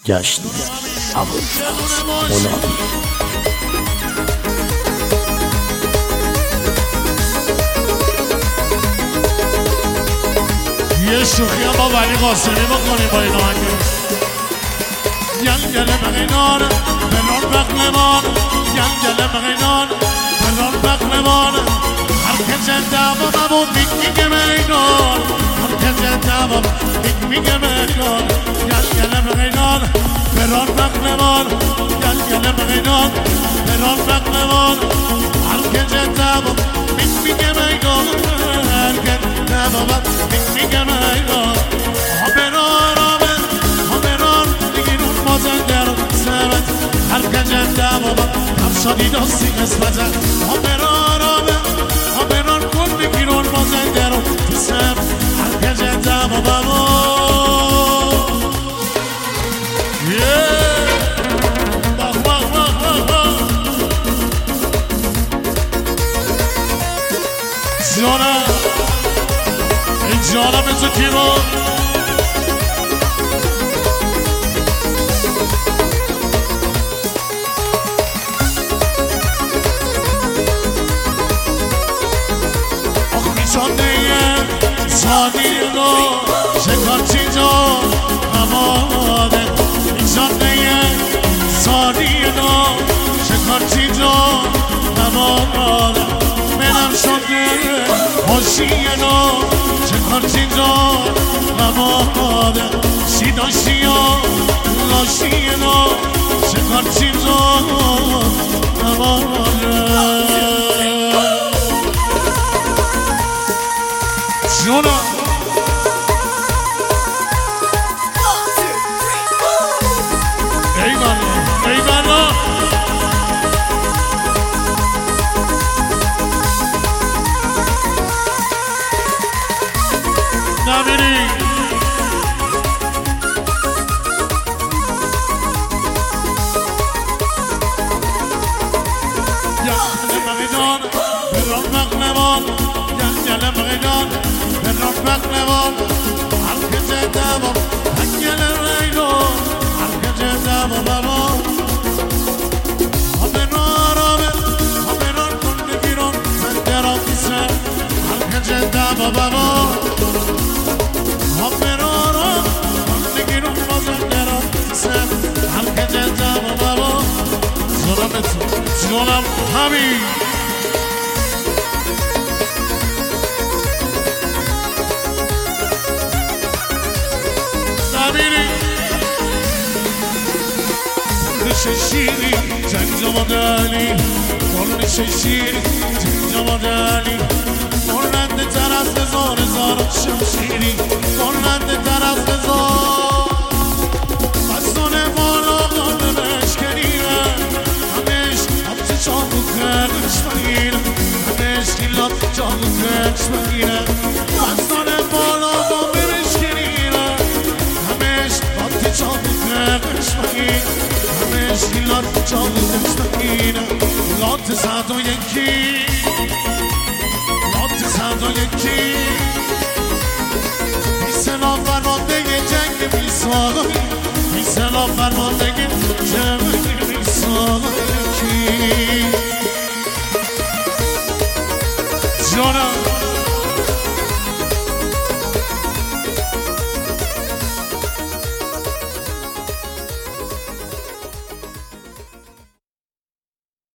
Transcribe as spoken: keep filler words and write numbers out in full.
جشن ابوالفضل هنایی. یه شوخی هم با ولی قاسمی بکنیم با این آهنگه. گل گل مقینان بلان بقلمان، گل گل مقینان بلان بقلمان، هر که جدابا مبو بیک میگه مقینان، هر که جدابا بیک میگه مقینان. گل گل مقینان بلان بقلمان، گل گل مقینان بلان بقلمان، هر که جدابا بیک میگه مقینان، هر که جدابا بیک میگه مقینان. هر کجا دعوا همشادی دستی قسمته ها برارامه ها برار کن بگیرون مازنده رو تسم هر کجا دعوا بابا بخ بخ بخ بخ جانم این جانم ازو کی رو سادیلو شکارچی جان نماده ایشانه سادیلو شکارچی جان نماده منم شده خوشیلو شکارچی جان نماده شیدا شیا لاشیلو شکارچی جان نماده جونا ای بنا ای بنا نمیری گل مقیدان بران مقنمان گل مقیدان بران مقنمان هر که جدوام هنگل ریدون هر که جدوام بابا ها برارامه ها برار کن بگیرون زنده کسه هر که جدوام بابا ها برارام کن بگیرون با زنده کسه هر که جدوام بابا جونم تو جونم همین شیری جنجا مدلی قرن شیری جنجا مدلی قرنده تر از هزار هزار شمشیری قرنده تر از هزار بستانه بالا قرنه بشکنیره همش حبت چاقو کرنش بگیره همش خیلات چاقو کرنش بگیره بستانه بالا قرنه بشکنیره همش حبت چاقو کرنش بگیره لات چاقو دستگیره لات صد و یکی لات صد و یکی بیسلا فرمانده جنگ بیساقی بیسلا فرمانده جنگ بیساقی جانم